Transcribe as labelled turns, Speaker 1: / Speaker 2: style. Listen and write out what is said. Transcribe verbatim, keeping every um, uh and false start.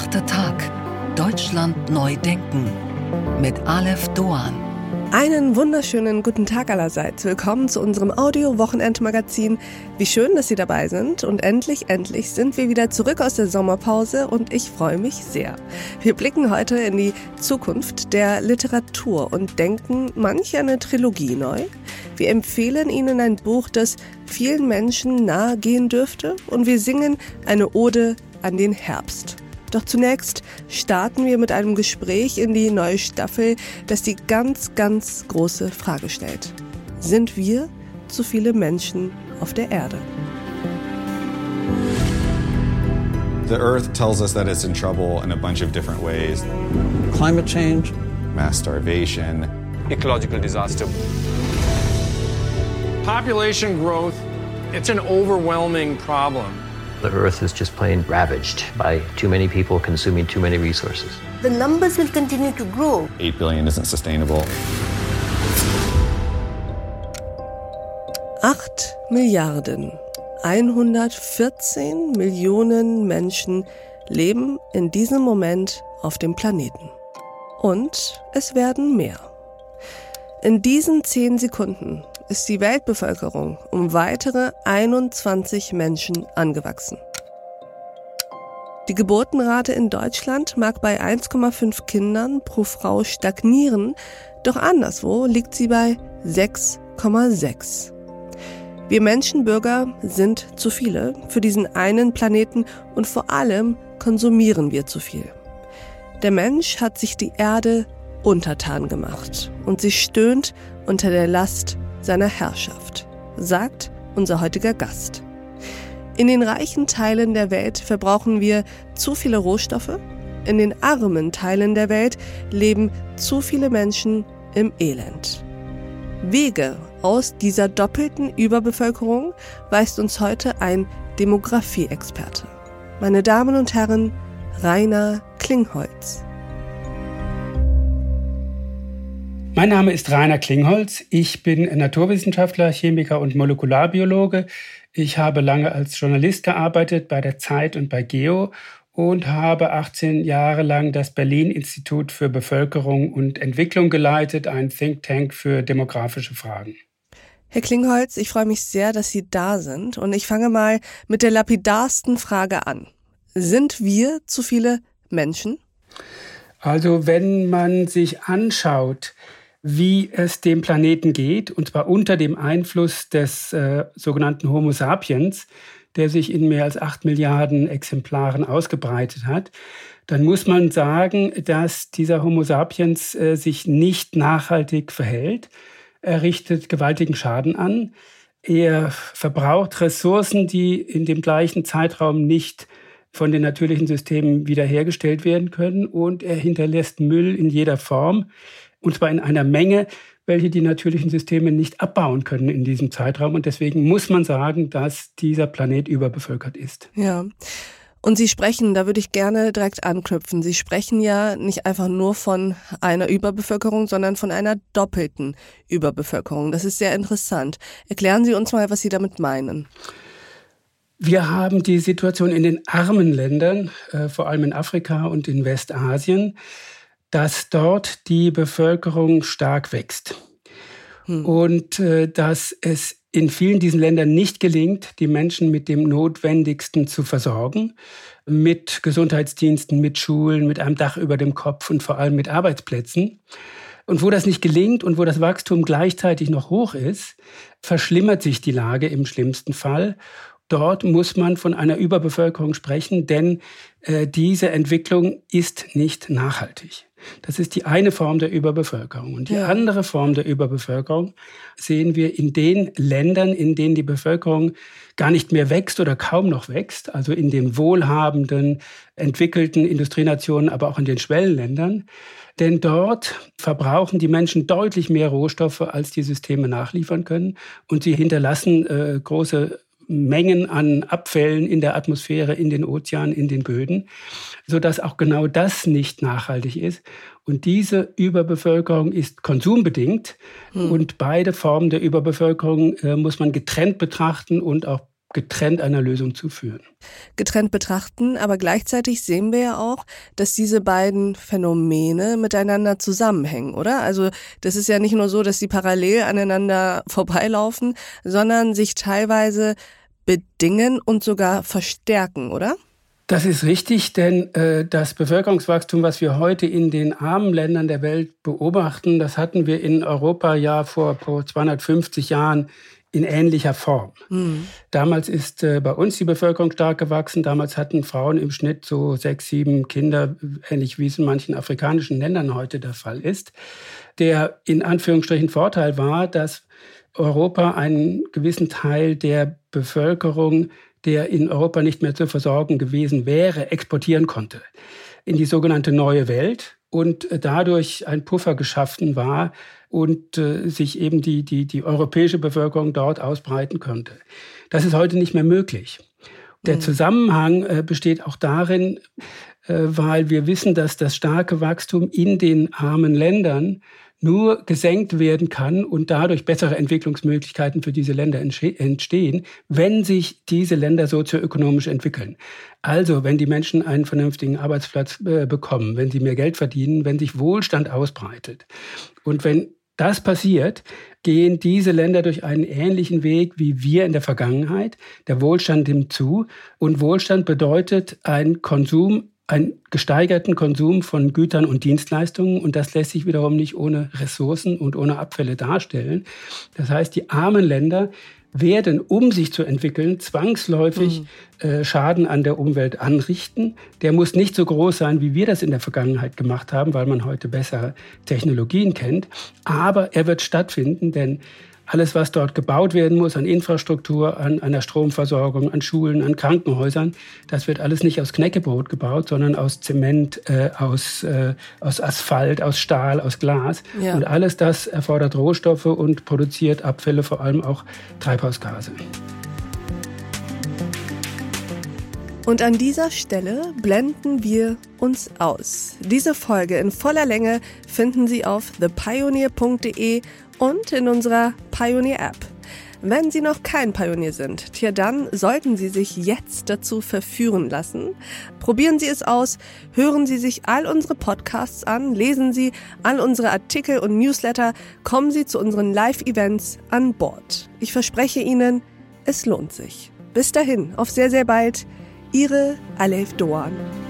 Speaker 1: Achter Tag. Deutschland neu denken. Mit Aleph Doan.
Speaker 2: Einen wunderschönen guten Tag allerseits. Willkommen zu unserem Audio-Wochenendmagazin. Wie schön, dass Sie dabei sind. Und endlich, endlich sind wir wieder zurück aus der Sommerpause und ich freue mich sehr. Wir blicken heute in die Zukunft der Literatur und denken manch eine Trilogie neu. Wir empfehlen Ihnen ein Buch, das vielen Menschen nahe gehen dürfte, und wir singen eine Ode an den Herbst. Doch zunächst starten wir mit einem Gespräch in die neue Staffel, das die ganz, ganz große Frage stellt. Sind wir zu viele Menschen auf der Erde?
Speaker 3: The Earth tells us that it's in trouble in a bunch of different ways.
Speaker 4: Climate change,
Speaker 3: Mass starvation,
Speaker 5: ecological disaster. Population growth, it's an overwhelming problem.
Speaker 6: The Earth is just plain ravaged by too many people consuming too many resources.
Speaker 7: The numbers will continue to grow.
Speaker 3: eight billion isn't sustainable.
Speaker 2: Acht Milliarden hundertvierzehn Millionen Menschen leben in diesem Moment auf dem Planeten. Und es werden mehr. In diesen zehn Sekunden ist die Weltbevölkerung um weitere einundzwanzig Menschen angewachsen. Die Geburtenrate in Deutschland mag bei eins Komma fünf Kindern pro Frau stagnieren, doch anderswo liegt sie bei sechs Komma sechs. Wir Menschenbürger sind zu viele für diesen einen Planeten und vor allem konsumieren wir zu viel. Der Mensch hat sich die Erde untertan gemacht und sie stöhnt unter der Last seiner Herrschaft, sagt unser heutiger Gast. In den reichen Teilen der Welt verbrauchen wir zu viele Rohstoffe, in den armen Teilen der Welt leben zu viele Menschen im Elend. Wege aus dieser doppelten Überbevölkerung weist uns heute ein Demografie-Experte. Meine Damen und Herren, Rainer Klingholz.
Speaker 8: Mein Name ist Rainer Klingholz. Ich bin Naturwissenschaftler, Chemiker und Molekularbiologe. Ich habe lange als Journalist gearbeitet bei der Zeit und bei Geo und habe achtzehn Jahre lang das Berlin-Institut für Bevölkerung und Entwicklung geleitet, ein Think Tank für demografische Fragen.
Speaker 2: Herr Klingholz, ich freue mich sehr, dass Sie da sind. Und ich fange mal mit der lapidarsten Frage an. Sind wir zu viele Menschen?
Speaker 8: Also wenn man sich anschaut, wie es dem Planeten geht, und zwar unter dem Einfluss des äh, sogenannten Homo sapiens, der sich in mehr als acht Milliarden Exemplaren ausgebreitet hat, dann muss man sagen, dass dieser Homo sapiens äh, sich nicht nachhaltig verhält. Er richtet gewaltigen Schaden an. Er verbraucht Ressourcen, die in dem gleichen Zeitraum nicht von den natürlichen Systemen wiederhergestellt werden können, und er hinterlässt Müll in jeder Form, und zwar in einer Menge, welche die natürlichen Systeme nicht abbauen können in diesem Zeitraum. Und deswegen muss man sagen, dass dieser Planet überbevölkert ist.
Speaker 2: Ja. Und Sie sprechen, da würde ich gerne direkt anknüpfen, Sie sprechen ja nicht einfach nur von einer Überbevölkerung, sondern von einer doppelten Überbevölkerung. Das ist sehr interessant. Erklären Sie uns mal, was Sie damit meinen.
Speaker 8: Wir haben die Situation in den armen Ländern, äh, vor allem in Afrika und in Westasien, dass dort die Bevölkerung stark wächst. Hm. Und äh, dass es in vielen diesen Ländern nicht gelingt, die Menschen mit dem Notwendigsten zu versorgen, mit Gesundheitsdiensten, mit Schulen, mit einem Dach über dem Kopf und vor allem mit Arbeitsplätzen. Und wo das nicht gelingt und wo das Wachstum gleichzeitig noch hoch ist, verschlimmert sich die Lage im schlimmsten Fall. Dort muss man von einer Überbevölkerung sprechen, denn äh, diese Entwicklung ist nicht nachhaltig. Das ist die eine Form der Überbevölkerung. Und die ja. andere Form der Überbevölkerung sehen wir in den Ländern, in denen die Bevölkerung gar nicht mehr wächst oder kaum noch wächst, also in den wohlhabenden, entwickelten Industrienationen, aber auch in den Schwellenländern. Denn dort verbrauchen die Menschen deutlich mehr Rohstoffe, als die Systeme nachliefern können. Und sie hinterlassen äh, große Mengen an Abfällen in der Atmosphäre, in den Ozeanen, in den Böden, sodass auch genau das nicht nachhaltig ist. Und diese Überbevölkerung ist konsumbedingt. Hm. Und beide Formen der Überbevölkerung äh, muss man getrennt betrachten und auch getrennt einer Lösung zu führen.
Speaker 2: Getrennt betrachten, aber gleichzeitig sehen wir ja auch, dass diese beiden Phänomene miteinander zusammenhängen, oder? Also das ist ja nicht nur so, dass sie parallel aneinander vorbeilaufen, sondern sich teilweise bedingen und sogar verstärken, oder?
Speaker 8: Das ist richtig, denn äh, das Bevölkerungswachstum, was wir heute in den armen Ländern der Welt beobachten, das hatten wir in Europa ja vor, vor zweihundertfünfzig Jahren in ähnlicher Form. Mhm. Damals ist äh, bei uns die Bevölkerung stark gewachsen. Damals hatten Frauen im Schnitt so sechs, sieben Kinder, ähnlich wie es in manchen afrikanischen Ländern heute der Fall ist. Der in Anführungsstrichen Vorteil war, dass Europa einen gewissen Teil der Bevölkerung, der in Europa nicht mehr zu versorgen gewesen wäre, exportieren konnte in die sogenannte Neue Welt und dadurch ein Puffer geschaffen war und äh, sich eben die, die, die europäische Bevölkerung dort ausbreiten konnte. Das ist heute nicht mehr möglich. Der Zusammenhang äh, besteht auch darin, äh, weil wir wissen, dass das starke Wachstum in den armen Ländern nur gesenkt werden kann und dadurch bessere Entwicklungsmöglichkeiten für diese Länder entstehen, wenn sich diese Länder sozioökonomisch entwickeln. Also wenn die Menschen einen vernünftigen Arbeitsplatz äh, bekommen, wenn sie mehr Geld verdienen, wenn sich Wohlstand ausbreitet. Und wenn das passiert, gehen diese Länder durch einen ähnlichen Weg wie wir in der Vergangenheit. Der Wohlstand nimmt zu und Wohlstand bedeutet ein Konsum, einen gesteigerten Konsum von Gütern und Dienstleistungen und das lässt sich wiederum nicht ohne Ressourcen und ohne Abfälle darstellen. Das heißt, die armen Länder werden, um sich zu entwickeln, zwangsläufig mhm. äh, Schaden an der Umwelt anrichten. Der muss nicht so groß sein, wie wir das in der Vergangenheit gemacht haben, weil man heute bessere Technologien kennt. Aber er wird stattfinden, denn alles, was dort gebaut werden muss, an Infrastruktur, an einer Stromversorgung, an Schulen, an Krankenhäusern, das wird alles nicht aus Knäckebrot gebaut, sondern aus Zement, äh, aus, äh, aus Asphalt, aus Stahl, aus Glas. Ja. Und alles das erfordert Rohstoffe und produziert Abfälle, vor allem auch Treibhausgase.
Speaker 2: Und an dieser Stelle blenden wir uns aus. Diese Folge in voller Länge finden Sie auf the pioneer punkt de und in unserer Pioneer-App. Wenn Sie noch kein Pionier sind, tja, dann sollten Sie sich jetzt dazu verführen lassen. Probieren Sie es aus, hören Sie sich all unsere Podcasts an, lesen Sie all unsere Artikel und Newsletter, kommen Sie zu unseren Live-Events an Bord. Ich verspreche Ihnen, es lohnt sich. Bis dahin, auf sehr, sehr bald. Ihre Alef Doğan.